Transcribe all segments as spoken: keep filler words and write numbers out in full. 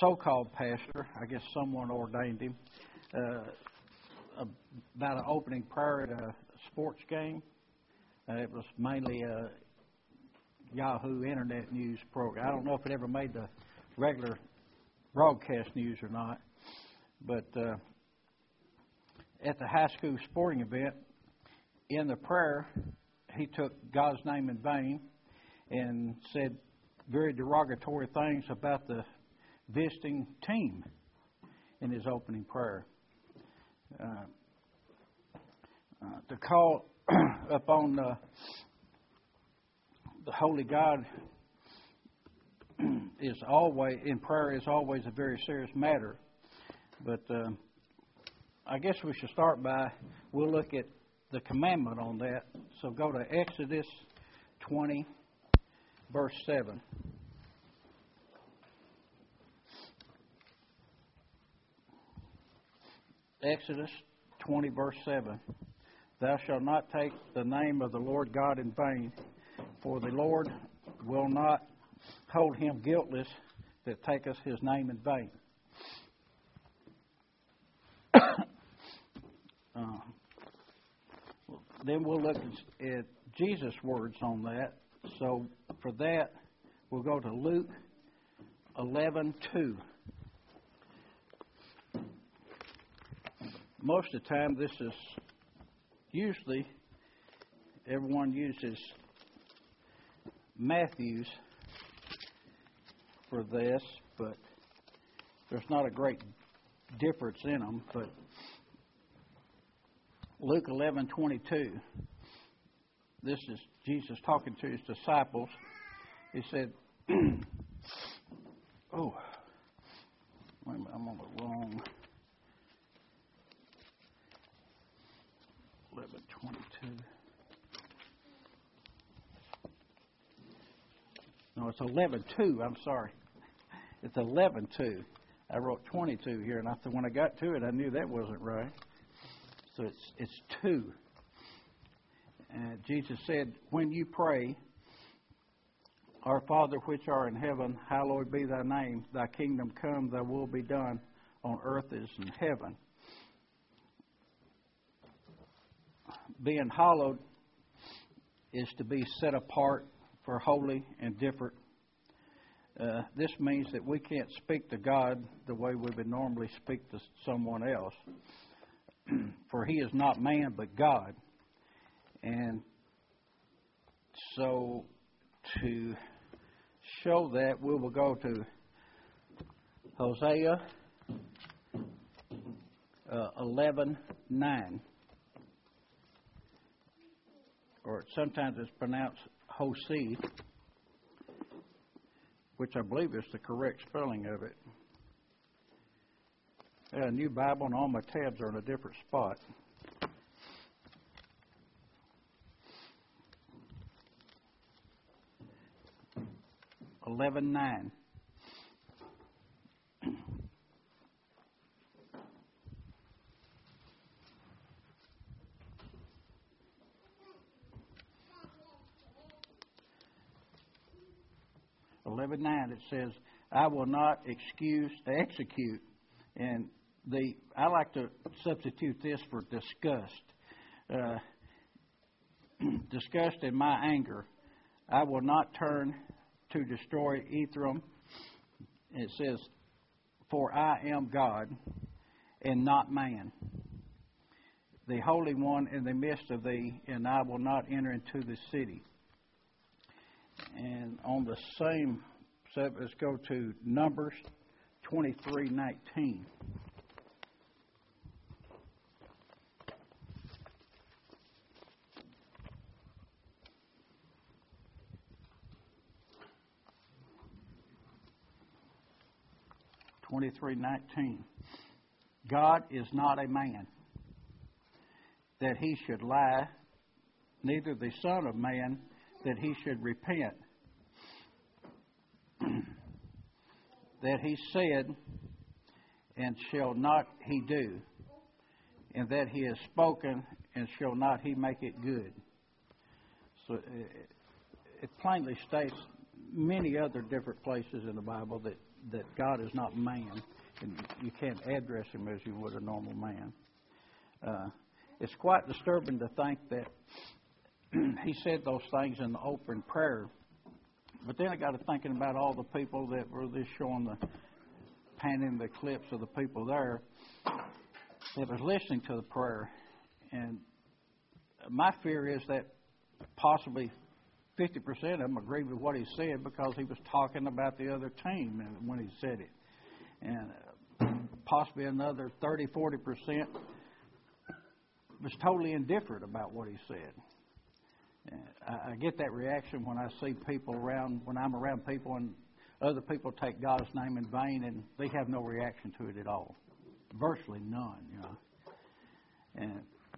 so-called pastor, I guess someone ordained him, uh, about an opening prayer at a sports game. Uh, it was mainly a Yahoo Internet News program. I don't know if it ever made the regular broadcast news or not, but uh, at the high school sporting event, in the prayer, he took God's name in vain and said very derogatory things about the visiting team in his opening prayer. Uh, uh, to call upon the, the Holy God is always, in prayer, is always a very serious matter. But uh, I guess we should start by, we'll look at the commandment on that. So go to Exodus twenty, verse seven. Exodus twenty, verse seven. Thou shalt not take the name of the Lord God in vain, for the Lord will not hold him guiltless that taketh his name in vain. uh, then we'll look at Jesus' words on that. So for that, we'll go to Luke eleven two. Most of the time, this is usually everyone uses Matthew's for this, but there's not a great difference in them. But Luke eleven twenty-two, this is Jesus talking to his disciples. He said, oh, wait a minute, I'm on the wrong. eleven twenty-two. No, it's eleven two. I'm sorry. It's eleven two. I wrote twenty-two here, and I thought when I got to it, I knew that wasn't right. So it's it's two. Uh, Jesus said, "When you pray, Our Father which art in heaven, hallowed be thy name. Thy kingdom come, thy will be done on earth as in heaven." Being hallowed is to be set apart for holy and different. Uh, this means that we can't speak to God the way we would normally speak to someone else. For he is not man but God. And so to show that, we will go to Hosea uh, eleven nine. Or sometimes it's pronounced Hosea, which I believe is the correct spelling of it. I got a new Bible and all my tabs are in a different spot. eleven nine. eleven nine, it says, "I will not excuse execute," and the I like to substitute this for disgust. Uh, disgust in my anger, I will not turn to destroy Ephraim. It says, "For I am God and not man, the Holy One in the midst of thee, and I will not enter into the city." And on the same, so let's go to Numbers twenty-three nineteen. twenty-three nineteen. God is not a man that he should lie, neither the Son of Man that he should repent. That he said, and shall not he do, and that he has spoken, and shall not he make it good. So it, it plainly states many other different places in the Bible that that God is not man, and you can't address him as you would a normal man. Uh, it's quite disturbing to think that he said those things in the open prayer. But then I got to thinking about all the people that were just showing the, panning the clips of the people there that was listening to the prayer. And my fear is that possibly fifty percent of them agreed with what he said because he was talking about the other team when he said it. And uh, possibly another thirty, forty percent was totally indifferent about what he said. I, I get that reaction when I see people around, when I'm around people and other people take God's name in vain and they have no reaction to it at all. Virtually none, you know. And,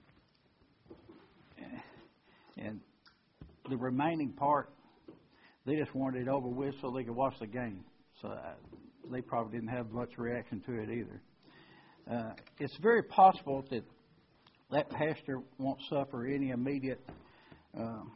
and the remaining part, they just wanted it over with so they could watch the game. So I, they probably didn't have much reaction to it either. Uh, it's very possible that that pastor won't suffer any immediate Um,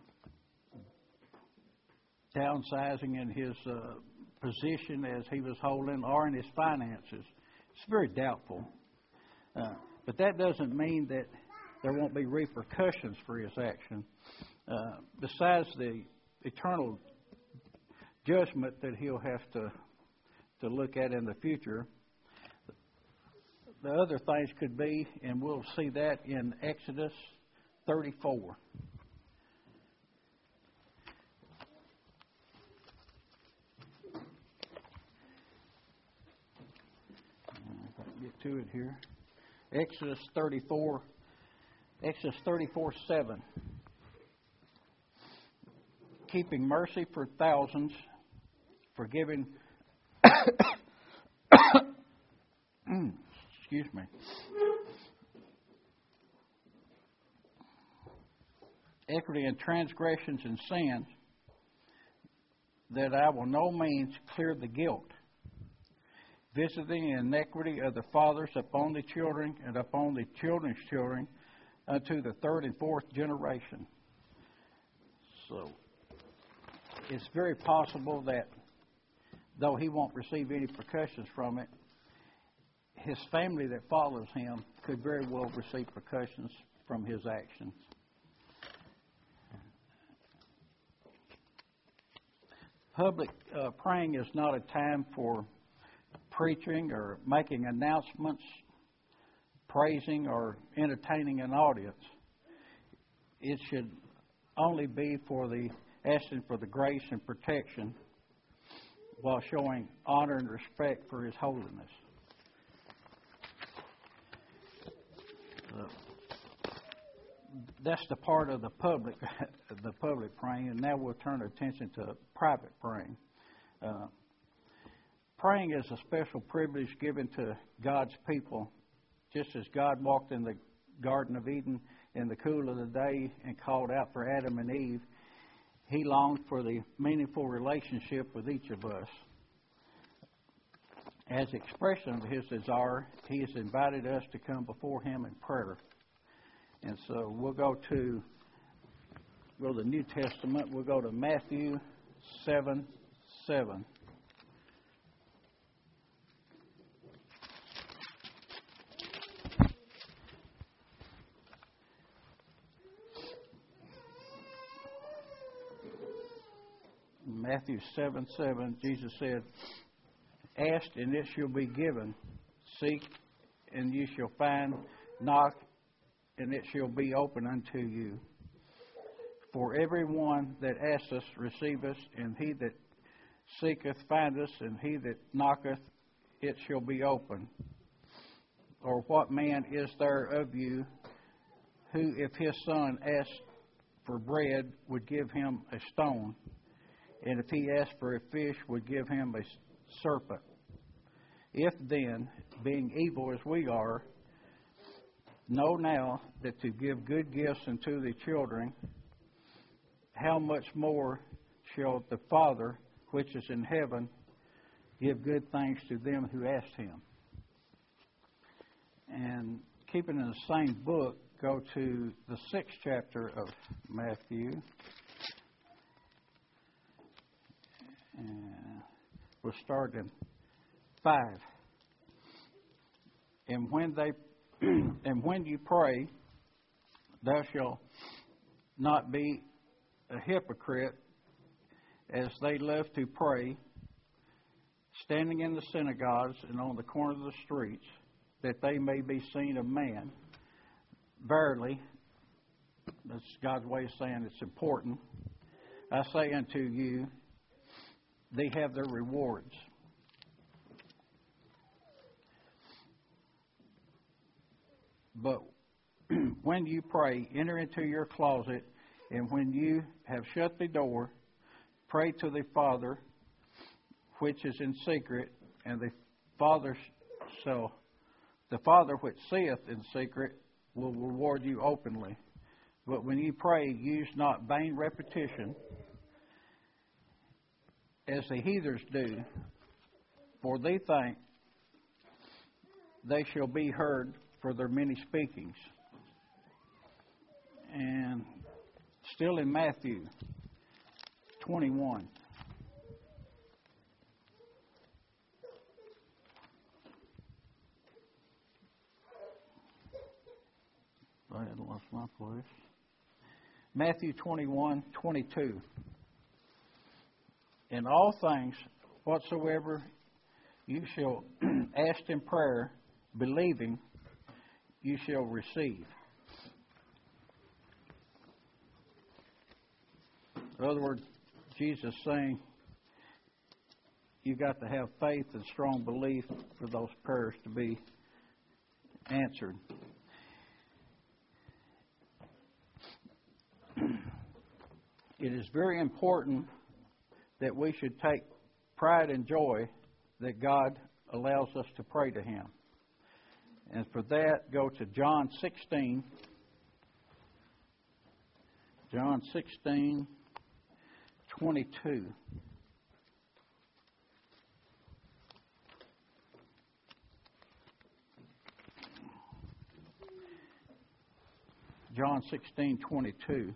downsizing in his uh, position as he was holding or in his finances. It's very doubtful. Uh, but that doesn't mean that there won't be repercussions for his action. Uh, besides the eternal judgment that he'll have to, to look at in the future, the other things could be, and we'll see that in Exodus thirty-four. Get to it here. Exodus thirty-four, Exodus thirty-four seven. Keeping mercy for thousands, forgiving. Excuse me. Equity in transgressions and sins, that I will no means clear the guilt, visiting the iniquity of the fathers upon the children and upon the children's children unto the third and fourth generation. So it's very possible that though he won't receive any repercussions from it, his family that follows him could very well receive repercussions from his actions. Public uh, praying is not a time for preaching or making announcements, praising or entertaining an audience. It should only be for the asking for the grace and protection while showing honor and respect for His holiness. Uh, that's the part of the public, the public praying, and now we'll turn our attention to private praying. Uh, praying is a special privilege given to God's people, just as God walked in the Garden of Eden in the cool of the day and called out for Adam and Eve. He longed for the meaningful relationship with each of us. As expression of His desire, He has invited us to come before Him in prayer. And so we'll go to, go to the New Testament. We'll go to Matthew seven seven. Matthew seven seven, Jesus said, "Ask, and it shall be given. Seek, and you shall find. Knock, and it shall be open unto you. For everyone that asketh receiveth, and he that seeketh findeth, and he that knocketh, it shall be open. Or what man is there of you who, if his son asked for bread, would give him a stone? And if he asked for a fish, would give him a serpent? If then, being evil as we are, know now that to give good gifts unto the children, how much more shall the Father, which is in heaven, give good things to them who ask Him?" And keeping in the same book, go to the sixth chapter of Matthew. And we'll start in five. And when they and when you pray, thou shalt not be a hypocrite, as they love to pray, standing in the synagogues and on the corner of the streets, that they may be seen of man. Verily, that's God's way of saying it's important. I say unto you, they have their rewards. But when you pray, enter into your closet, and when you have shut the door, pray to the Father which is in secret, and the Father shall, the Father which seeth in secret will reward you openly. But when you pray, use not vain repetition, as the heathens do, for they think they shall be heard for their many speakings. And still in Matthew twenty-one. I had lost my place. Matthew twenty-one, twenty-two. In all things, whatsoever you shall ask in prayer, believing, you shall receive. In other words, Jesus saying you've got to have faith and strong belief for those prayers to be answered. It is very important that we should take pride and joy that God allows us to pray to Him. And for that, go to John sixteen. John sixteen, twenty-two. John sixteen, twenty-two.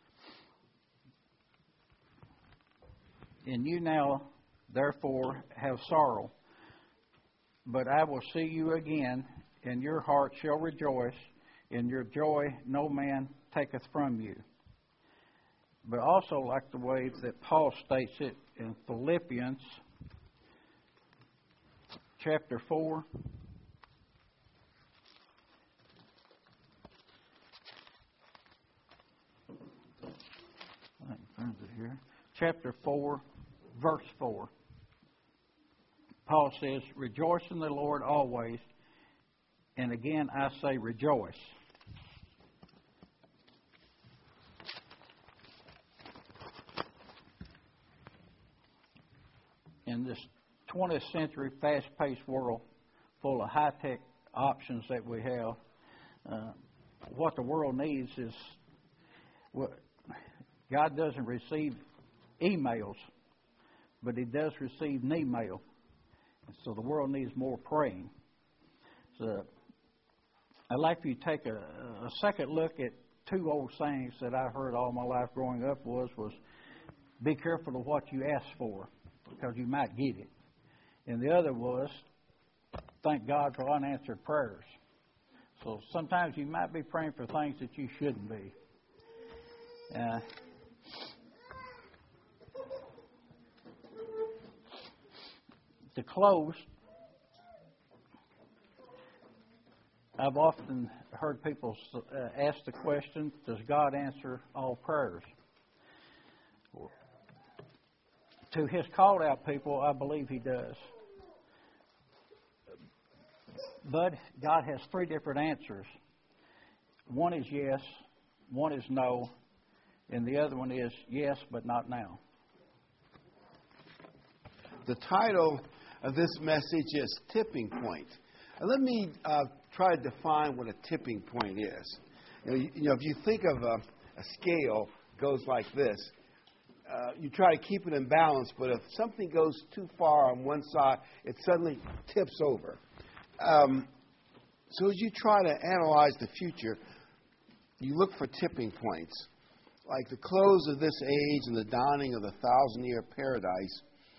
And you now, therefore, have sorrow, but I will see you again, and your heart shall rejoice, and your joy no man taketh from you. But also like the way that Paul states it in Philippians chapter four. I think it here. Chapter four, verse four. Paul says, rejoice in the Lord always, and again I say rejoice. In this twentieth century fast-paced world full of high-tech options that we have, uh, what the world needs is, what God doesn't receive emails, but He does receive knee mail. So the world needs more praying. So I'd like for you to take a, a second look at two old sayings that I heard all my life growing up was, was be careful of what you ask for, because you might get it. And the other was, thank God for unanswered prayers. So sometimes you might be praying for things that you shouldn't be. Uh, to close, I've often heard people uh, ask the question, does God answer all prayers? To His called out people, I believe He does. But God has three different answers. One is yes, one is no, and the other one is yes, but not now. The title of this message is Tipping Point. And let me uh, try to define what a tipping point is. You know, you, you know if you think of a, a scale goes like this, uh, you try to keep it in balance, but if something goes too far on one side, it suddenly tips over. Um, so as you try to analyze the future, you look for tipping points. Like the close of this age and the dawning of the thousand-year paradise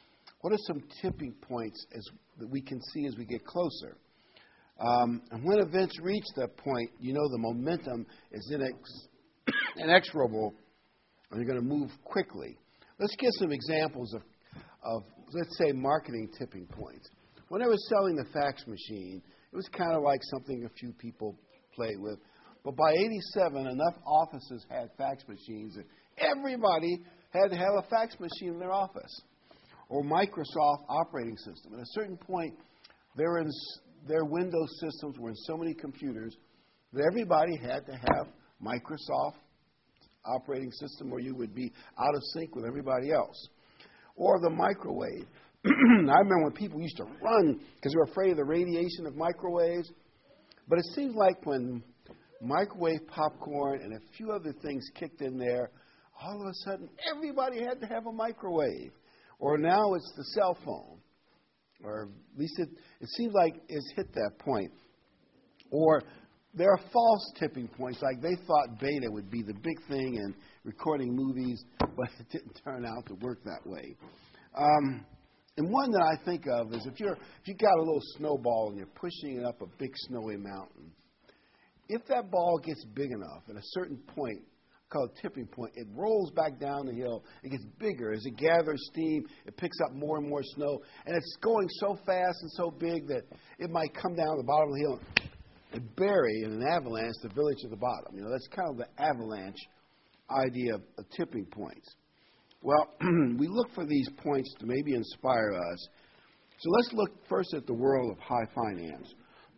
What are some tipping points as, that we can see as we get closer? Um, and when events reach that point, you know the momentum is inex- inexorable, and you're going to move quickly. Let's get some examples of, of, let's say, marketing tipping points. When they were selling the fax machine, it was kind of like something a few people played with. But by eighty-seven, enough offices had fax machines that everybody had to have a fax machine in their office. Or Microsoft operating system. At a certain point, their, in, their Windows systems were in so many computers that everybody had to have Microsoft operating system, or you would be out of sync with everybody else. Or the microwave. I remember when people used to run because they were afraid of the radiation of microwaves. But it seems like when microwave popcorn and a few other things kicked in there, all of a sudden everybody had to have a microwave. Or now it's the cell phone. Or at least it, it seems like it's hit that point. Or there are false tipping points, like they thought beta would be the big thing in recording movies, but it didn't turn out to work that way. Um, and one that I think of is if you're if you got a little snowball and you're pushing it up a big snowy mountain, if that ball gets big enough at a certain point, called tipping point, it rolls back down the hill. It gets bigger. As it gathers steam, it picks up more and more snow, and it's going so fast and so big that it might come down the bottom of the hill and bury in an avalanche the village at the bottom. You know, that's kind of the avalanche idea of, of tipping points. Well, we look for these points to maybe inspire us. So let's look first at the world of high finance.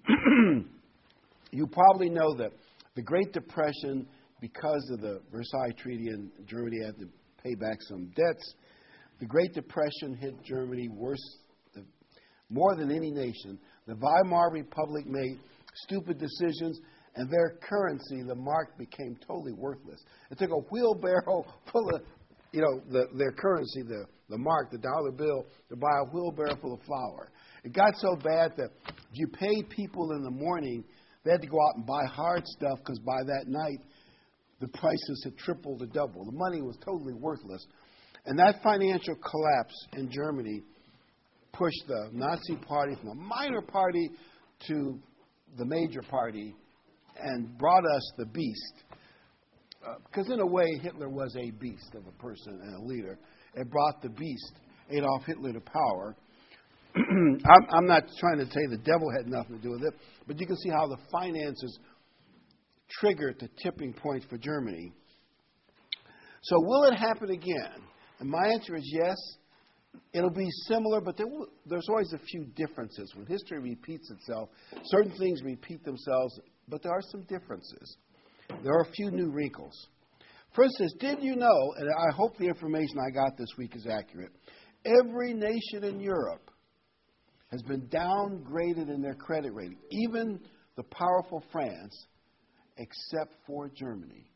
You probably know that the Great Depression, because of the Versailles Treaty in Germany, had to pay back some debts. The Great Depression hit Germany worse, more than any nation. The Weimar Republic made stupid decisions, and their currency, the mark, became totally worthless. It took a wheelbarrow full of, you know, the, their currency, the, the mark, the dollar bill, to buy a wheelbarrow full of flour. It got so bad that if you paid people in the morning, they had to go out and buy hard stuff because by that night, the prices had tripled or doubled. The money was totally worthless. And that financial collapse in Germany pushed the Nazi Party from a minor party to the major party and brought us the beast. Because uh, in a way, Hitler was a beast of a person and a leader. It brought the beast, Adolf Hitler, to power. I'm, I'm not trying to say the devil had nothing to do with it, but you can see how the finances triggered the tipping point for Germany. So will it happen again? And my answer is yes. It'll be similar, but there will, there's always a few differences. When history repeats itself, certain things repeat themselves, but there are some differences. There are a few new wrinkles. For instance, did you know, and I hope the information I got this week is accurate, every nation in Europe has been downgraded in their credit rating, even the powerful France, except for Germany.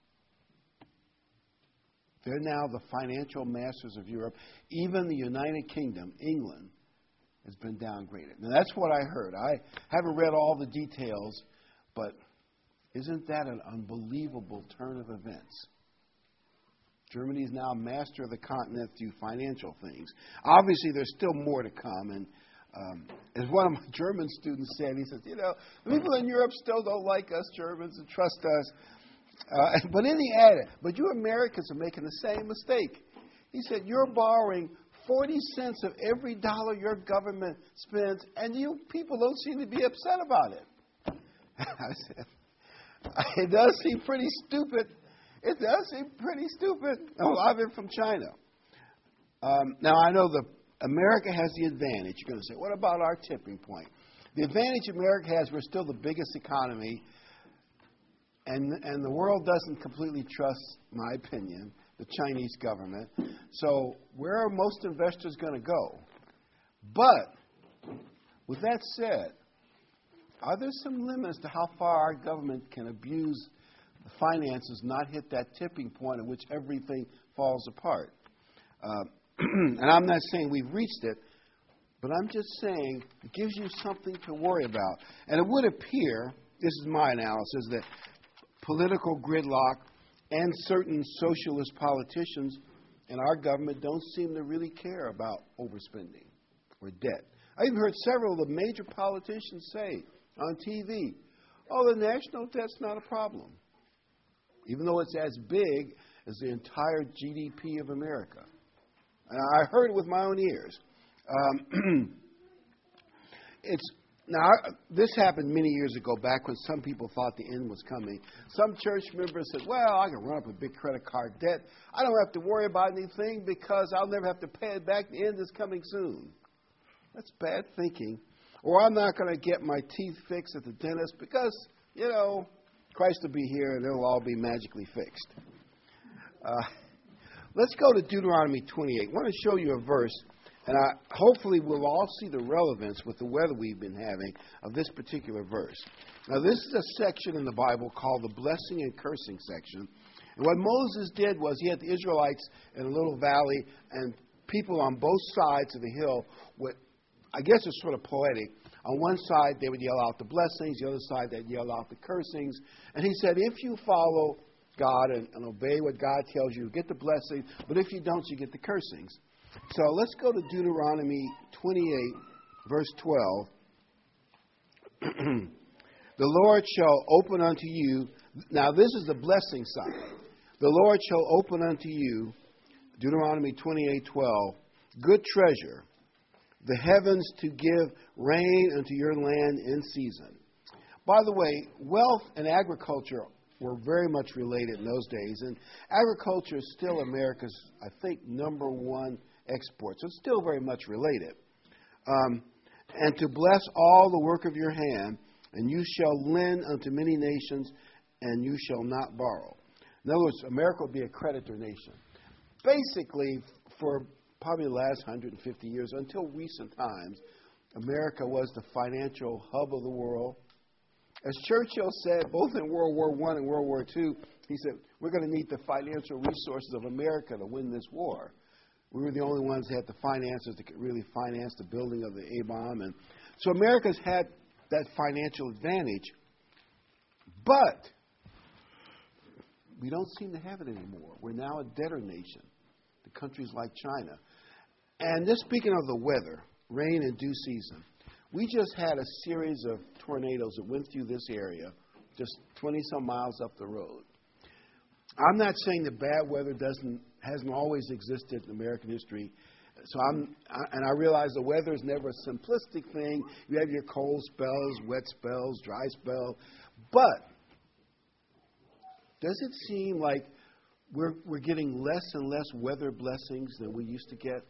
They're now the financial masters of Europe. Even the United Kingdom, England, has been downgraded. Now, that's what I heard. I haven't read all the details, but isn't that an unbelievable turn of events? Germany is now master of the continent through financial things. Obviously, there's still more to come. And um, as one of my German students said, he says, you know, the people in Europe still don't like us Germans and trust us. Uh, but then he added, but you Americans are making the same mistake. He said, you're borrowing forty cents of every dollar your government spends, and you people don't seem to be upset about it. I said, it does seem pretty stupid. It does seem pretty stupid. Oh, I've been from China. Um, now, I know that America has the advantage. You're going to say, what about our tipping point? The advantage America has, we're still the biggest economy, and, and the world doesn't completely trust, my opinion, the Chinese government. So where are most investors going to go? But with that said, are there some limits to how far our government can abuse the finances, not hit that tipping point at which everything falls apart? Uh, and I'm not saying we've reached it, but I'm just saying it gives you something to worry about. And it would appear, this is my analysis, that political gridlock and certain socialist politicians in our government don't seem to really care about overspending. or debt. I even heard several of the major politicians say on T V, oh, the national debt's not a problem, even though it's as big as the entire G D P of America. And I heard it with my own ears. Um, it's now this happened many years ago, back when some people thought the end was coming. Some church members said, well, I can run up a big credit card debt. I don't have to worry about anything because I'll never have to pay it back. The end is coming soon. That's bad thinking. Or I'm not going to get my teeth fixed at the dentist because, you know, Christ will be here and it'll all be magically fixed. Uh, let's go to Deuteronomy twenty-eight. I want to show you a verse, and I, hopefully we'll all see the relevance with the weather we've been having of this particular verse. Now, this is a section in the Bible called the blessing and cursing section. And what Moses did was he had the Israelites in a little valley, and people on both sides of the hill would, I guess it's sort of poetic. On one side, they would yell out the blessings. The other side, they'd yell out the cursings. And he said, if you follow God and, and obey what God tells you, you get the blessing. But if you don't, you get the cursings. So let's go to Deuteronomy twenty-eight, verse twelve. The Lord shall open unto you. Now, this is the blessing side. The Lord shall open unto you, Deuteronomy twenty-eight, twelve, good treasure, the heavens to give rain unto your land in season. By the way, wealth and agriculture were very much related in those days, and agriculture is still America's, I think, number one export. So it's still very much related. Um, and to bless all the work of your hand, and you shall lend unto many nations, and you shall not borrow. In other words, America will be a creditor nation. Basically, for probably the last one hundred fifty years, until recent times, America was the financial hub of the world. As Churchill said, both in World War One and World War Two, he said, we're going to need the financial resources of America to win this war. We were the only ones that had the finances that could really finance the building of the A-bomb. And so America's had that financial advantage, but we don't seem to have it anymore. We're now a debtor nation to countries like China. And just speaking of the weather, rain in due season, we just had a series of tornadoes that went through this area just twenty-some miles up the road. I'm not saying that bad weather doesn't hasn't always existed in American history. So I'm, I, and I realize the weather is never a simplistic thing. You have your cold spells, wet spells, dry spells. But does it seem like we're we're getting less and less weather blessings than we used to get?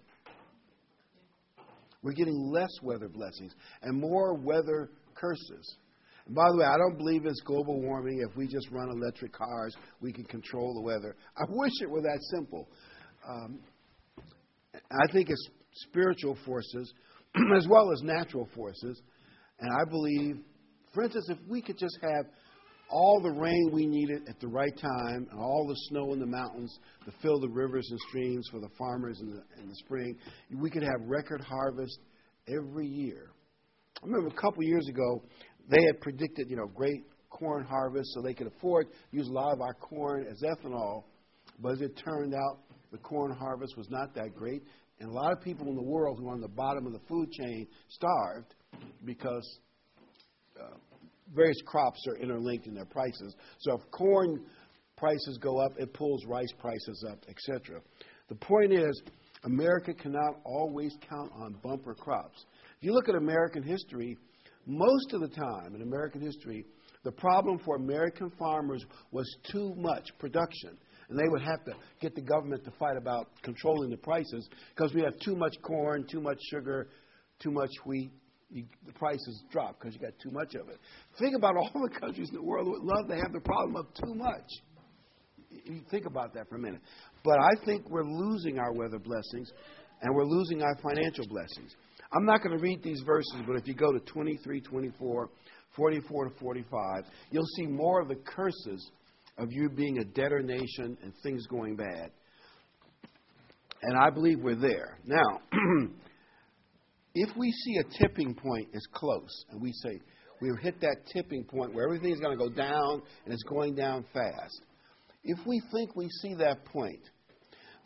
We're getting less weather blessings and more weather curses. And by the way, I don't believe it's global warming. If we just run electric cars, we can control the weather. I wish it were that simple. Um, I think it's spiritual forces as well as natural forces. And I believe, for instance, if we could just have all the rain we needed at the right time and all the snow in the mountains to fill the rivers and streams for the farmers in the, in the spring, we could have record harvest every year. I remember a couple years ago, they had predicted, you know, great corn harvest so they could afford to use a lot of our corn as ethanol. But as it turned out, the corn harvest was not that great. And a lot of people in the world who are on the bottom of the food chain starved because uh, various crops are interlinked in their prices. So if corn prices go up, it pulls rice prices up, et cetera. The point is, America cannot always count on bumper crops. If you look at American history, most of the time in American history, the problem for American farmers was too much production. And they would have to get the government to fight about controlling the prices because we have too much corn, too much sugar, too much wheat. You, the prices drop because you got too much of it. Think about all the countries in the world that would love to have the problem of too much. You think about that for a minute. But I think we're losing our weather blessings and we're losing our financial blessings. I'm not going to read these verses, but if you go to twenty-three, twenty-four, forty-four to forty-five, you'll see more of the curses of you being a debtor nation and things going bad. And I believe we're there. Now, if we see a tipping point is close, and we say we've hit that tipping point where everything's going to go down and it's going down fast, if we think we see that point,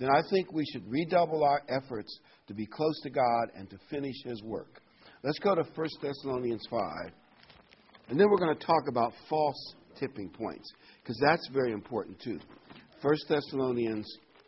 then I think we should redouble our efforts to be close to God and to finish His work. Let's go to First Thessalonians five, and then we're going to talk about false tipping points, because that's very important too. First Thessalonians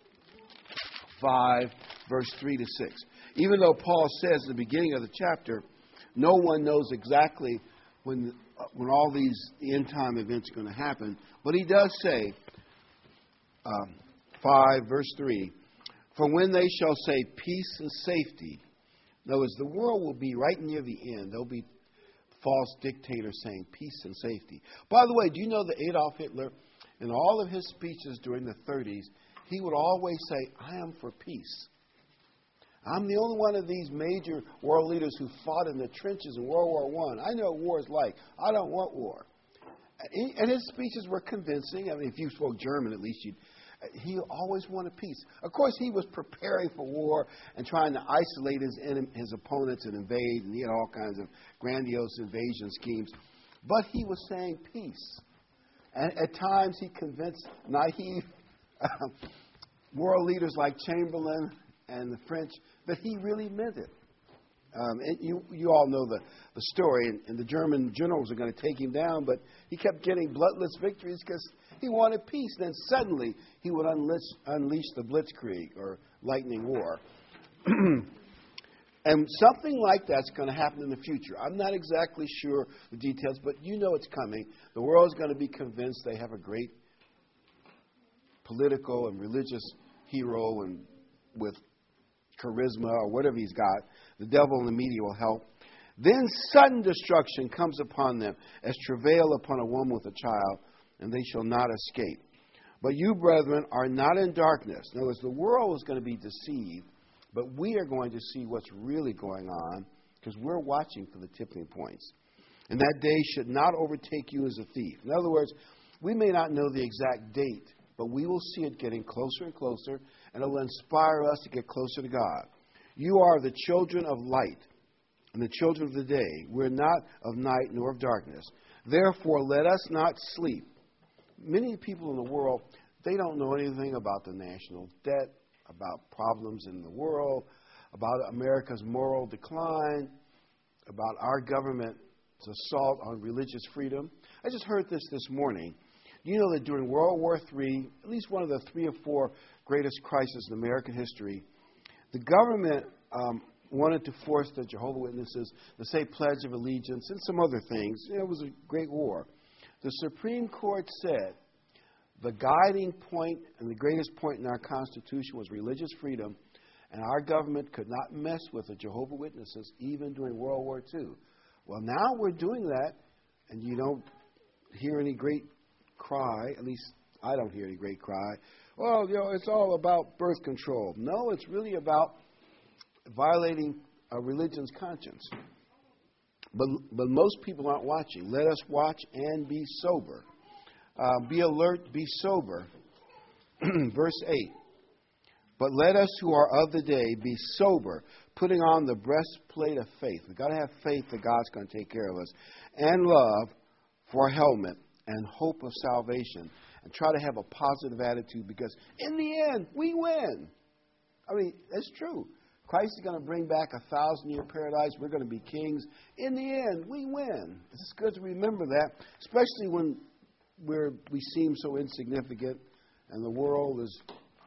five, verse three to six. Even though Paul says at the beginning of the chapter, no one knows exactly when when all these end-time events are going to happen, but he does say, um, five, verse three, for when they shall say peace and safety, in other words, the world will be right near the end. There'll be false dictators saying peace and safety. By the way, do you know that Adolf Hitler, in all of his speeches during the thirties, he would always say, I am for peace. I'm the only one of these major world leaders who fought in the trenches in World War One. I. I know what war is like. I don't want war. And his speeches were convincing. I mean, if you spoke German, at least you'd. He always wanted peace. Of course, he was preparing for war and trying to isolate his his opponents and invade, and he had all kinds of grandiose invasion schemes. But he was saying peace. And at times, he convinced naive uh, world leaders like Chamberlain and the French that he really meant it. Um, and you you all know the, the story, and, and the German generals are going to take him down, but he kept getting bloodless victories because he wanted peace. Then suddenly he would unleash, unleash the Blitzkrieg, or lightning war. And something like that's going to happen in the future. I'm not exactly sure the details, but you know it's coming. The world is going to be convinced they have a great political and religious hero, and with charisma or whatever he's got. The devil and the media will help. Then sudden destruction comes upon them as travail upon a woman with a child, and they shall not escape. But you, brethren, are not in darkness. In other words, the world is going to be deceived, but we are going to see what's really going on because we're watching for the tipping points. And that day should not overtake you as a thief. In other words, we may not know the exact date, but we will see it getting closer and closer, and it will inspire us to get closer to God. You are the children of light and the children of the day. We're not of night nor of darkness. Therefore, let us not sleep. Many people in the world, they don't know anything about the national debt, about problems in the world, about America's moral decline, about our government's assault on religious freedom. I just heard this this morning. You know that during World War Three, at least one of the three or four greatest crises in American history, the government um, wanted to force the Jehovah's Witnesses to say Pledge of Allegiance and some other things. It was a great war. The Supreme Court said the guiding point and the greatest point in our Constitution was religious freedom, and our government could not mess with the Jehovah's Witnesses even during World War Two. Well, now we're doing that, and you don't hear any great cry, at least I don't hear any great cry, well, you know, it's all about birth control. No, it's really about violating a religion's conscience. But, but most people aren't watching. Let us watch and be sober. Uh, be alert, be sober. Verse eight. But let us who are of the day be sober, putting on the breastplate of faith. We've got to have faith that God's going to take care of us. And love for a helmet, and hope of salvation. And try to have a positive attitude, because in the end, we win. I mean, that's true. Christ is going to bring back a thousand-year paradise. We're going to be kings. In the end, we win. It's good to remember that, especially when we're, we seem so insignificant and the world is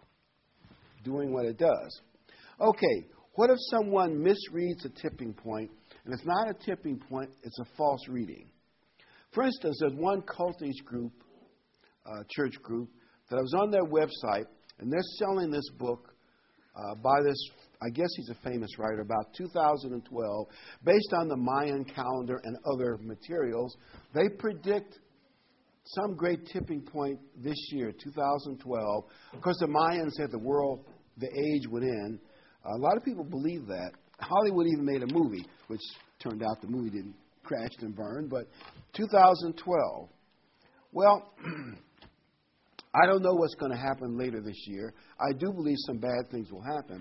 doing what it does. Okay, what if someone misreads a tipping point, and it's not a tipping point, it's a false reading? For instance, there's one cultish group, uh, church group, that I was on their website, and they're selling this book uh, by this, I guess he's a famous writer, about two thousand twelve, based on the Mayan calendar and other materials. They predict some great tipping point this year, two thousand twelve. Of course, the Mayans said the world, the age would end. Uh, a lot of people believe that. Hollywood even made a movie, which turned out the movie didn't crash and burn, but two thousand twelve. Well, I don't know what's going to happen later this year. I do believe some bad things will happen.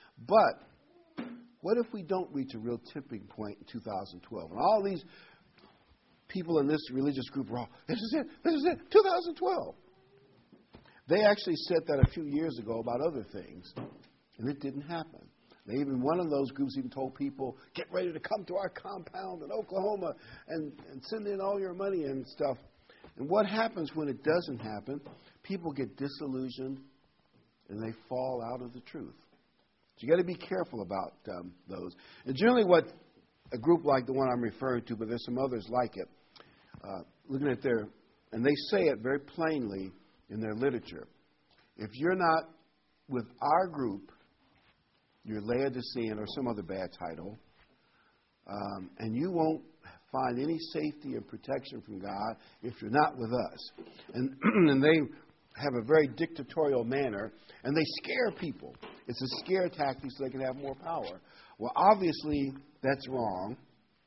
But what if we don't reach a real tipping point in two thousand twelve? And all these people in this religious group are all, this is it, this is it, two thousand twelve. They actually said that a few years ago about other things, and it didn't happen. They even, one of those groups even told people, get ready to come to our compound in Oklahoma and, and send in all your money and stuff. And what happens when it doesn't happen? People get disillusioned and they fall out of the truth. So you got to be careful about um, those. And generally what a group like the one I'm referring to, but there's some others like it, uh, looking at their, and they say it very plainly in their literature. If you're not with our group, you're Laodicean or some other bad title, um, and you won't find any safety and protection from God if you're not with us. And, and they have a very dictatorial manner, and they scare people. It's a scare tactic so they can have more power. Well, obviously, that's wrong.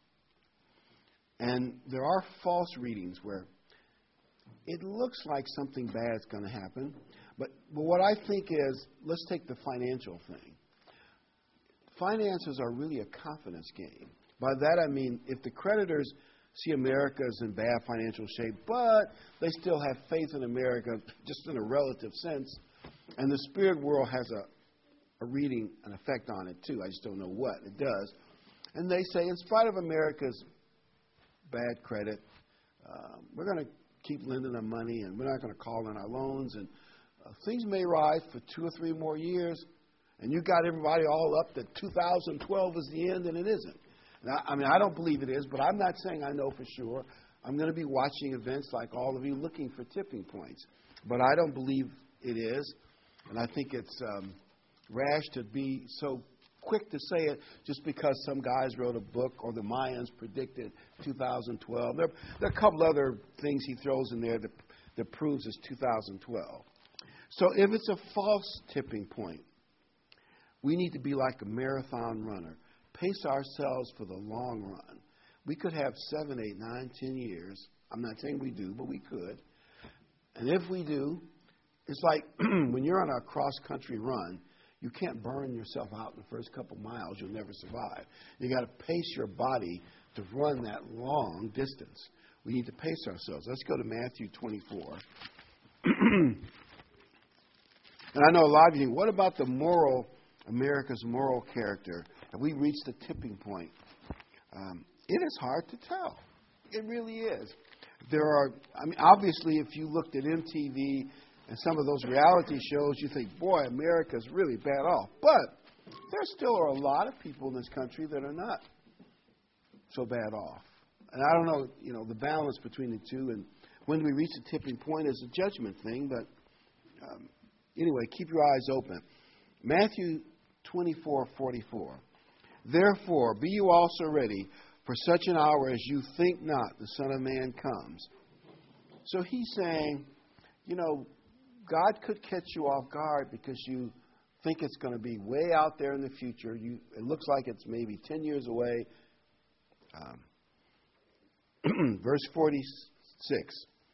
And there are false readings where it looks like something bad is going to happen. But, but what I think is, let's take the financial thing. Finances are really a confidence game. By that I mean, if the creditors see America as in bad financial shape, but they still have faith in America, just in a relative sense, and the spirit world has a, a reading, an effect on it too. I just don't know what it does. And they say, in spite of America's bad credit, uh, we're going to keep lending them money, and we're not going to call in our loans, and uh, things may rise for two or three more years, and you got everybody all up that two thousand twelve is the end, and it isn't. Now, I mean, I don't believe it is, but I'm not saying I know for sure. I'm going to be watching events like all of you, looking for tipping points. But I don't believe it is, and I think it's um, rash to be so quick to say it just because some guys wrote a book or the Mayans predicted two thousand twelve. There, there are a couple other things he throws in there that, that proves it's two thousand twelve. So if it's a false tipping point, we need to be like a marathon runner. Pace ourselves for the long run. We could have seven, eight, nine, ten years. I'm not saying we do, but we could. And if we do, it's like when you're on a cross-country run, you can't burn yourself out in the first couple miles. You'll never survive. You got to pace your body to run that long distance. We need to pace ourselves. Let's go to Matthew twenty-four. And I know a lot of you think, what about the moral, America's moral character? Have we reached the tipping point? Um, it is hard to tell. It really is. There are, I mean, obviously, if you looked at M T V and some of those reality shows, you think, boy, America's really bad off. But there still are a lot of people in this country that are not so bad off. And I don't know, you know, the balance between the two. And when we reach the tipping point is a judgment thing. But um, anyway, keep your eyes open. Matthew twenty-four forty-four. Therefore, be you also ready, for such an hour as you think not, the Son of Man comes. So he's saying, you know, God could catch you off guard because you think it's going to be way out there in the future. You, it looks like it's maybe ten years away. Um, verse forty-six.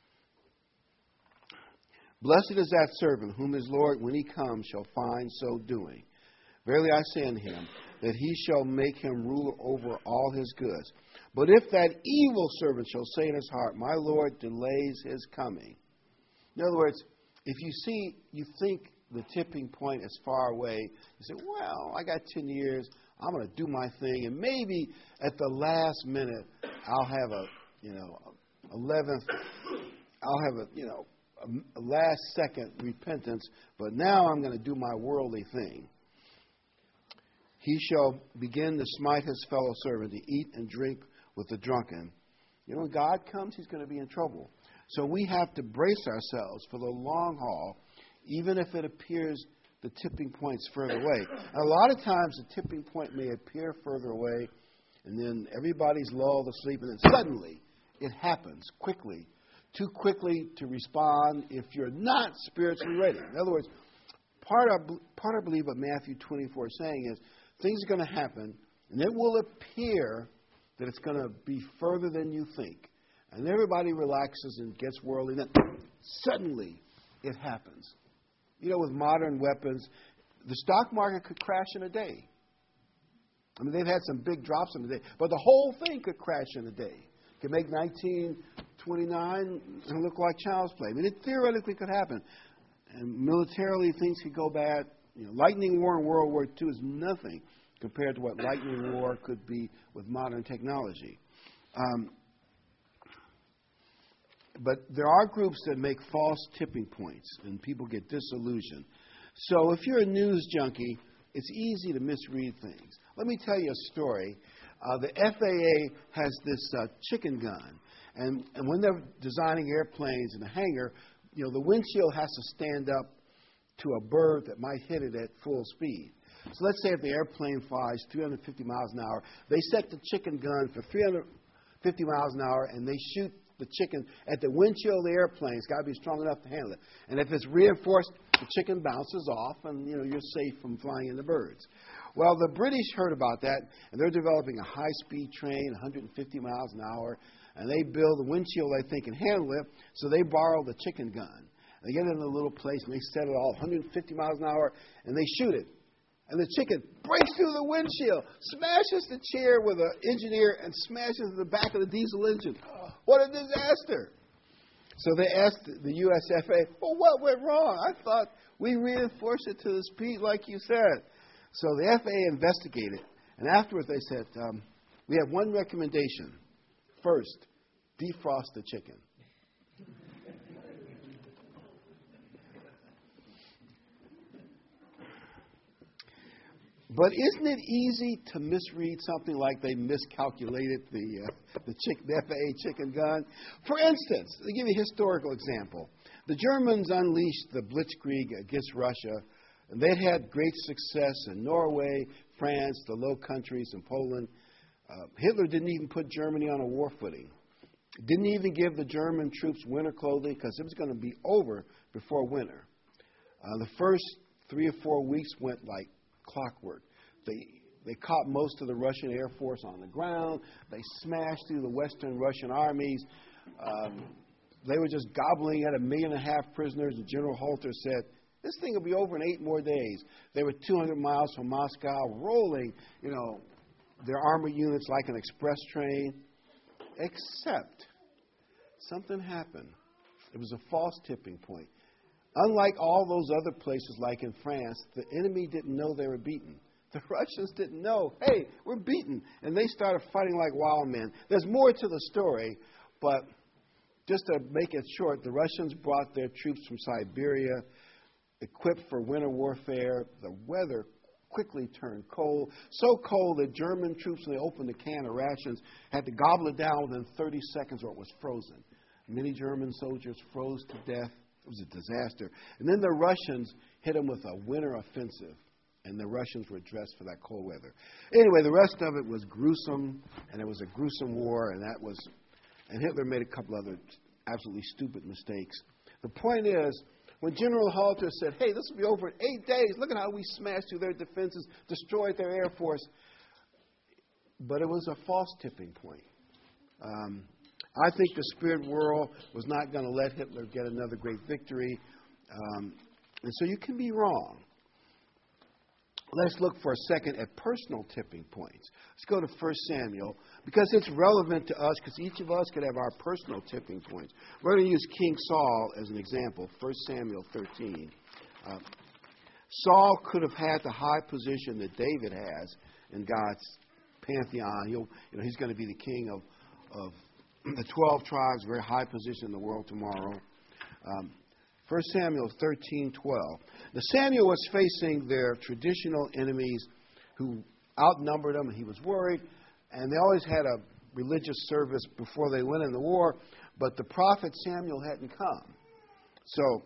Blessed is that servant whom his Lord, when he comes, shall find so doing. Verily I say unto him, that he shall make him ruler over all his goods. But if that evil servant shall say in his heart, my Lord delays his coming. In other words, if you see, you think the tipping point is far away, you say, well, I got ten years, I'm going to do my thing, and maybe at the last minute I'll have a, you know, eleventh, I'll have a, you know, a last second repentance, but now I'm going to do my worldly thing. He shall begin to smite his fellow servant, to eat and drink with the drunken. You know, when God comes, he's going to be in trouble. So we have to brace ourselves for the long haul, even if it appears the tipping point's further away. And a lot of times the tipping point may appear further away, and then everybody's lulled asleep, and then suddenly it happens quickly, too quickly to respond if you're not spiritually ready. In other words, part of, part I believe what Matthew twenty-four is saying is, things are going to happen, and it will appear that it's going to be further than you think. And everybody relaxes and gets worldly. Then suddenly it happens. You know, with modern weapons, the stock market could crash in a day. I mean, they've had some big drops in a day, but the whole thing could crash in a day. It could make nineteen twenty-nine and look like child's play. I mean, it theoretically could happen. and militarily things could go bad. You know, lightning war in World War Two is nothing compared to what lightning war could be with modern technology. Um, but there are groups that make false tipping points, and people get disillusioned. So if you're a news junkie, it's easy to misread things. Let me tell you a story. Uh, the F A A has this uh, chicken gun, and, and when they're designing airplanes in the hangar, you know, the windshield has to stand up to a bird that might hit it at full speed. So let's say if the airplane flies three hundred fifty miles an hour, they set the chicken gun for three hundred fifty miles an hour, and they shoot the chicken at the windshield of the airplane. It's got to be strong enough to handle it. And if it's reinforced, the chicken bounces off, and you know you're safe from flying into birds. Well, the British heard about that, and they're developing a high-speed train, one hundred fifty miles an hour, and they build a windshield they think can handle it, so they borrow the chicken gun. They get it in a little place, and they set it all one hundred fifty miles an hour, and they shoot it. And the chicken breaks through the windshield, smashes the chair with an engineer, and smashes the back of the diesel engine. What a disaster. So they asked the U S F A A, well, what went wrong? I thought we reinforced it to the speed like you said. So the F A A investigated, and afterwards they said, um, we have one recommendation. First, defrost the chicken. But isn't it easy to misread something like they miscalculated the uh, the, chick, the F A A chicken gun? For instance, to give you a historical example, the Germans unleashed the Blitzkrieg against Russia, and they'd had great success in Norway, France, the Low Countries, and Poland. Uh, Hitler didn't even put Germany on a war footing. Didn't even give the German troops winter clothing because it was going to be over before winter. Uh, the first three or four weeks went like clockwork. They they caught most of the Russian Air Force on the ground. They smashed through the Western Russian armies. Um, they were just gobbling at a million and a half prisoners. And General Halter said, this thing will be over in eight more days. They were two hundred miles from Moscow, rolling, you know, their armored units like an express train. Except something happened. It was a false tipping point. Unlike all those other places, like in France, the enemy didn't know they were beaten. The Russians didn't know, hey, we're beaten. And they started fighting like wild men. There's more to the story, but just to make it short, the Russians brought their troops from Siberia, equipped for winter warfare. The weather quickly turned cold, so cold that German troops, when they opened a can of rations, had to gobble it down within thirty seconds or it was frozen. Many German soldiers froze to death. It was a disaster. And then the Russians hit them with a winter offensive, and the Russians were dressed for that cold weather. Anyway, the rest of it was gruesome, and it was a gruesome war, and that was, and Hitler made a couple other absolutely stupid mistakes. The point is, when General Halter said, hey, this will be over in eight days, look at how we smashed through their defenses, destroyed their Air Force. But it was a false tipping point. Um, I think the spirit world was not going to let Hitler get another great victory. Um, and so you can be wrong. Let's look for a second at personal tipping points. Let's go to First Samuel, because it's relevant to us, because each of us could have our personal tipping points. We're going to use King Saul as an example, First Samuel thirteen. Uh, Saul could have had the high position that David has in God's pantheon. He'll, you know, he's going to be the king of, of the twelve tribes, very high position in the world tomorrow. Um, First Samuel thirteen twelve. Now Samuel was facing their traditional enemies who outnumbered him, and he was worried. And they always had a religious service before they went in the war, but the prophet Samuel hadn't come. So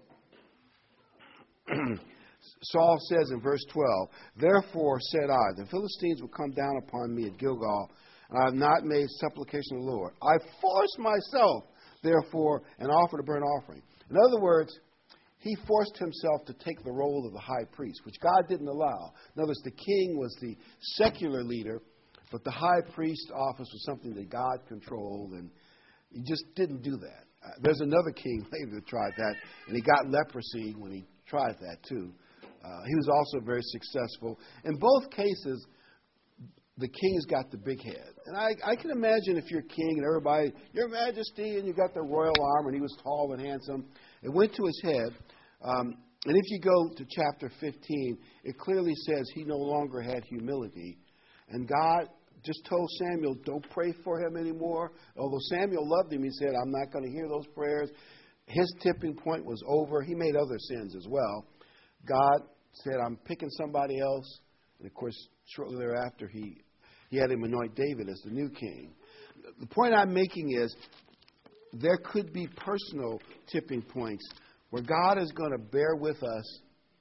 Saul says in verse twelve, therefore said I, the Philistines will come down upon me at Gilgal, and I have not made supplication to the Lord. I forced myself, therefore, and offered a burnt offering. In other words, he forced himself to take the role of the high priest, which God didn't allow. In other words, the king was the secular leader, but the high priest office was something that God controlled, and he just didn't do that. Uh, there's another king later that tried that, and he got leprosy when he tried that too. Uh, he was also very successful. In both cases, the king's got the big head. And I, I can imagine if you're king and everybody, Your Majesty, and you got the royal armor, and he was tall and handsome. It went to his head. Um, And if you go to chapter fifteen, it clearly says he no longer had humility. And God just told Samuel, don't pray for him anymore. Although Samuel loved him, he said, I'm not going to hear those prayers. His tipping point was over. He made other sins as well. God said, I'm picking somebody else. And, of course, shortly thereafter, he, he had him anoint David as the new king. The point I'm making is there could be personal tipping points where God is going to bear with us.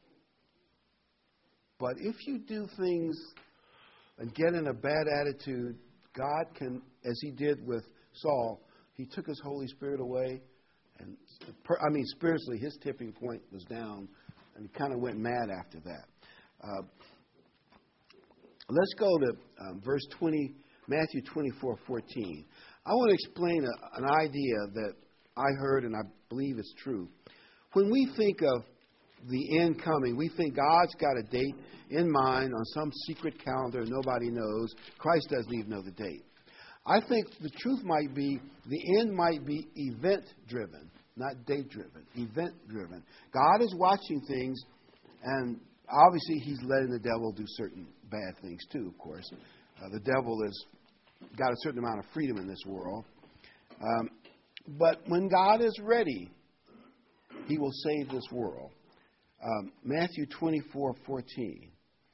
But if you do things and get in a bad attitude, God can, as he did with Saul, he took his Holy Spirit away. And I mean, spiritually, his tipping point was down, and he kind of went mad after that. Uh, let's go to um, verse twenty, Matthew twenty-four fourteen. I want to explain a, an idea that I heard, and I believe is true. When we think of the end coming, we think God's got a date in mind on some secret calendar nobody knows. Christ doesn't even know the date. I think the truth might be the end might be event-driven, not date-driven, event-driven. God is watching things, and obviously he's letting the devil do certain bad things too, of course. Uh, the devil has got a certain amount of freedom in this world. Um, but when God is ready, he will save this world. Um, Matthew twenty-four fourteen.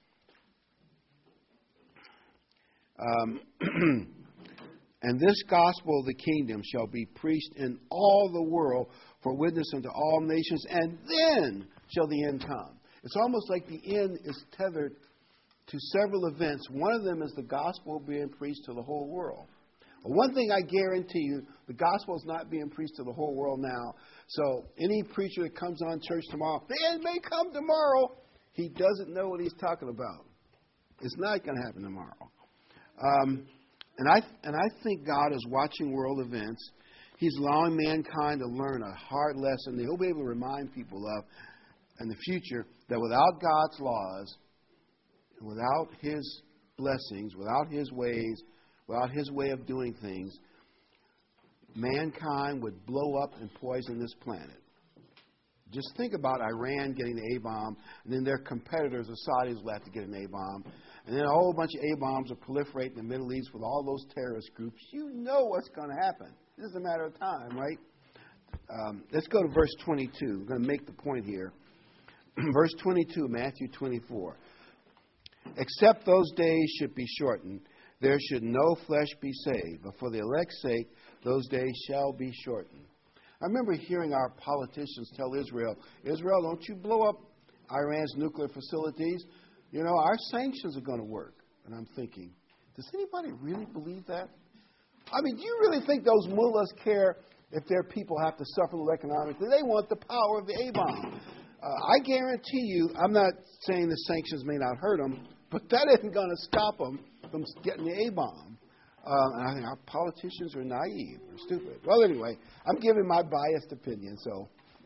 Um, and this gospel of the kingdom shall be preached in all the world for witness unto all nations, and then shall the end come. It's almost like the end is tethered to several events. One of them is the gospel being preached to the whole world. But one thing I guarantee you, the gospel is not being preached to the whole world now. So any preacher that comes on church tomorrow, the end may come tomorrow, he doesn't know what he's talking about. It's not going to happen tomorrow. Um, and I and I think God is watching world events. He's allowing mankind to learn a hard lesson that he'll be able to remind people of in the future, that without God's laws, without his blessings, without his ways, without his way of doing things, mankind would blow up and poison this planet. Just think about Iran getting the A-bomb, and then their competitors, the Saudis, will have to get an A-bomb. And then a whole bunch of A-bombs will proliferate in the Middle East with all those terrorist groups. You know what's going to happen. This is a matter of time, right? Um, let's go to verse twenty-two. I'm going to make the point here. Verse twenty-two, Matthew twenty-four. Except those days should be shortened, there should no flesh be saved. But for the elect's sake, those days shall be shortened. I remember hearing our politicians tell Israel, Israel, don't you blow up Iran's nuclear facilities. You know, our sanctions are going to work. And I'm thinking, does anybody really believe that? I mean, do you really think those mullahs care if their people have to suffer economically? They want the power of the A-bomb. Uh, I guarantee you, I'm not saying the sanctions may not hurt them, but that isn't going to stop them from getting the A-bomb. Uh, and I think our politicians are naive or stupid. Well, anyway, I'm giving my biased opinion. So,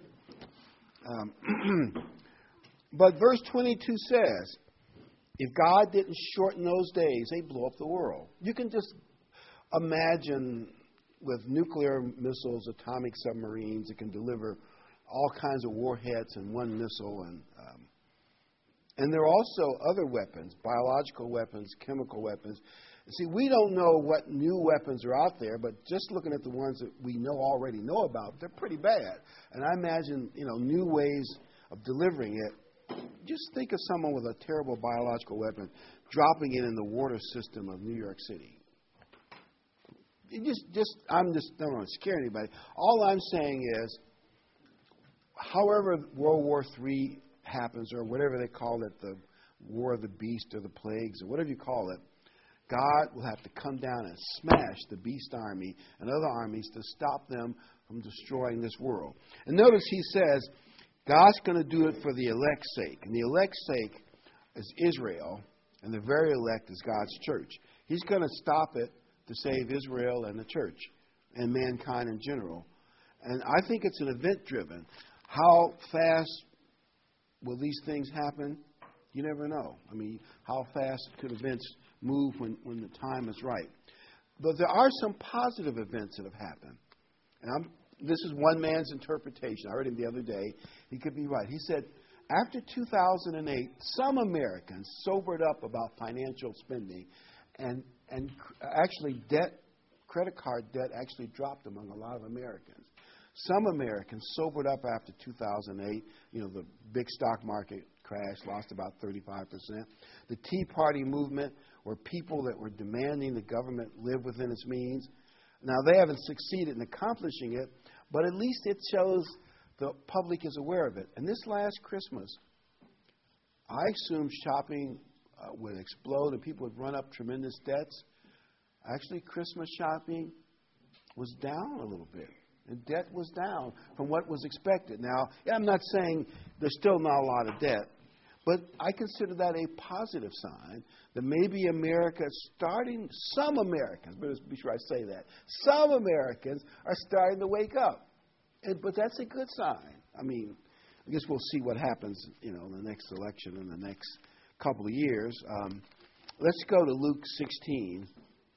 um, but verse twenty-two says, if God didn't shorten those days, they'd blow up the world. You can just imagine with nuclear missiles, atomic submarines that can deliver all kinds of warheads in one missile, and um, and there are also other weapons, biological weapons, chemical weapons. See, we don't know what new weapons are out there, but just looking at the ones that we know already know about, they're pretty bad. And I imagine, you know, new ways of delivering it. Just think of someone with a terrible biological weapon dropping it in the water system of New York City. It just, just, I'm just don't want to scare anybody. All I'm saying is, however World War Three happens, or whatever they call it, the War of the Beast or the Plagues, or whatever you call it, God will have to come down and smash the beast army and other armies to stop them from destroying this world. And notice he says, God's going to do it for the elect's sake. And the elect's sake is Israel, and the very elect is God's church. He's going to stop it to save Israel and the church and mankind in general. And I think it's an event-driven. How fast will these things happen? You never know. I mean, how fast could events move when, when the time is right? But there are some positive events that have happened. And I'm, this is one man's interpretation. I heard him the other day. He could be right. He said, after two thousand eight, some Americans sobered up about financial spending, and, and actually debt, credit card debt actually dropped among a lot of Americans. Some Americans sobered up after two thousand eight. You know, the big stock market crash, lost about thirty-five percent. The Tea Party movement, where people that were demanding the government live within its means. Now, they haven't succeeded in accomplishing it, but at least it shows the public is aware of it. And this last Christmas, I assumed shopping uh, would explode and people would run up tremendous debts. Actually, Christmas shopping was down a little bit. And debt was down from what was expected. Now, I'm not saying there's still not a lot of debt, but I consider that a positive sign that maybe America is starting, some Americans, but be sure I say that, some Americans are starting to wake up. And, but that's a good sign. I mean, I guess we'll see what happens, you know, in the next election in the next couple of years. Um, let's go to Luke sixteen.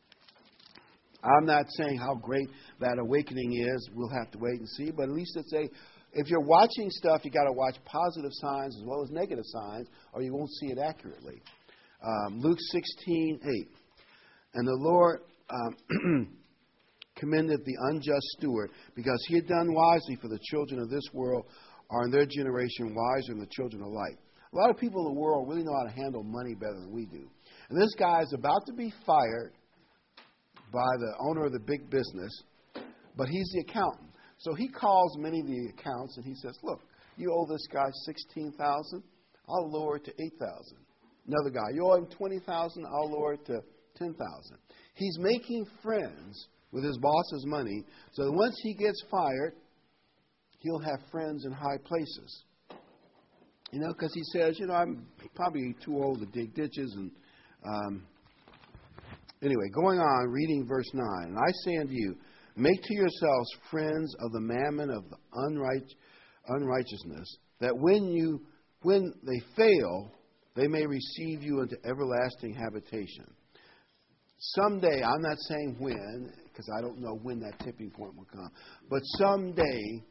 I'm not saying how great that awakening is. We'll have to wait and see. But at least it's a, if you're watching stuff, you got to watch positive signs as well as negative signs, or you won't see it accurately. Um, Luke sixteen eight. And the Lord um, commended the unjust steward because he had done wisely for the children of this world, are in their generation wiser than the children of light. A lot of people in the world really know how to handle money better than we do. And this guy is about to be fired by the owner of the big business, but he's the accountant. So he calls many of the accounts and he says, look, you owe this guy sixteen thousand dollars, I'll lower it to eight thousand dollars. Another guy, you owe him twenty thousand dollars, I'll lower it to ten thousand dollars. He's making friends with his boss's money so that once he gets fired, he'll have friends in high places. You know, because he says, you know, I'm probably too old to dig ditches and um, Anyway, going on, reading verse nine. And I say unto you, make to yourselves friends of the mammon of the unright, unrighteousness, that when you when they fail, they may receive you into everlasting habitation. Someday, I'm not saying when, because I don't know when that tipping point will come, but someday,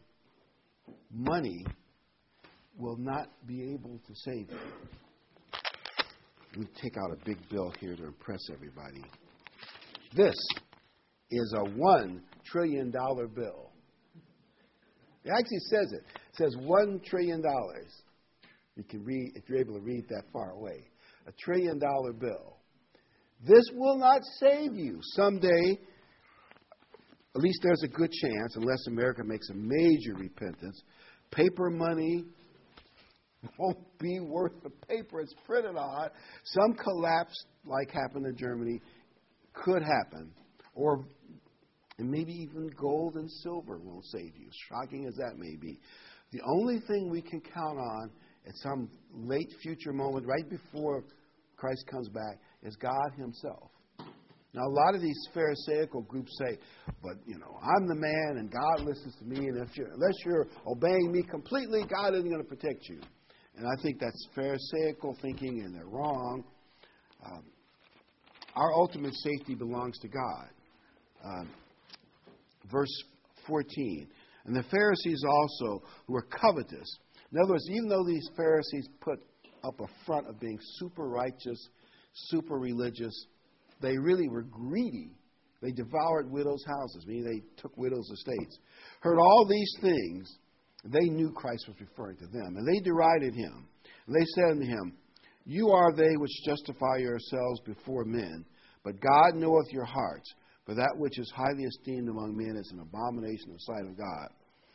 money will not be able to save you. Let me take out a big bill here to impress everybody. This is a one trillion dollar bill. It actually says it. It says one trillion dollars. You can read if you're able to read that far away. A trillion dollar bill. This will not save you. Someday, at least there's a good chance, unless America makes a major repentance, paper money won't be worth the paper it's printed on. Some collapse, like happened in Germany, could happen. Or and maybe even gold and silver won't save you, shocking as that may be. The only thing we can count on at some late future moment, right before Christ comes back, is God himself. Now, a lot of these Pharisaical groups say, but, you know, I'm the man and God listens to me, and if you're, unless you're obeying me completely, God isn't going to protect you. And I think that's Pharisaical thinking, and they're wrong. Um, our ultimate safety belongs to God. Um, verse fourteen. And the Pharisees also, who were covetous. In other words, even though these Pharisees put up a front of being super righteous, super religious, they really were greedy. They devoured widows' houses, meaning they took widows' estates. Heard all these things. They knew Christ was referring to them, and they derided him. And they said unto him, you are they which justify yourselves before men, but God knoweth your hearts, for that which is highly esteemed among men is an abomination in the sight of God.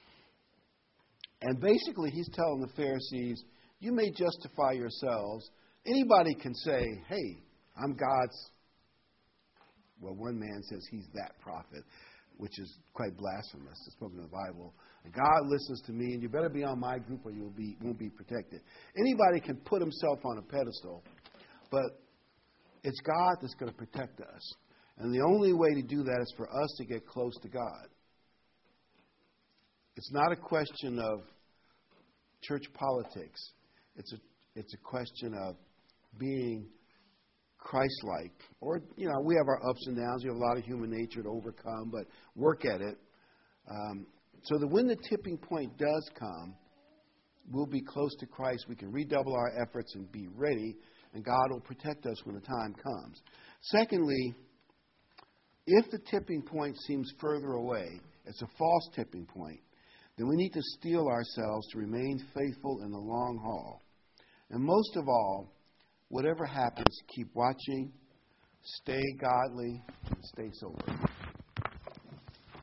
And basically, he's telling the Pharisees, you may justify yourselves. Anybody can say, hey, I'm God's. Well, one man says he's that prophet, which is quite blasphemous. It's spoken in the Bible. And God listens to me, and you better be on my group or you will be, won't be protected. Anybody can put himself on a pedestal, but it's God that's going to protect us. And the only way to do that is for us to get close to God. It's not a question of church politics. It's a, it's a question of being Christ-like. Or, you know, we have our ups and downs. We have a lot of human nature to overcome, but work at it. Um, so that when the tipping point does come, we'll be close to Christ. We can redouble our efforts and be ready, and God will protect us when the time comes. Secondly, if the tipping point seems further away, it's a false tipping point, then we need to steel ourselves to remain faithful in the long haul. And most of all, whatever happens, keep watching, stay godly, and stay sober.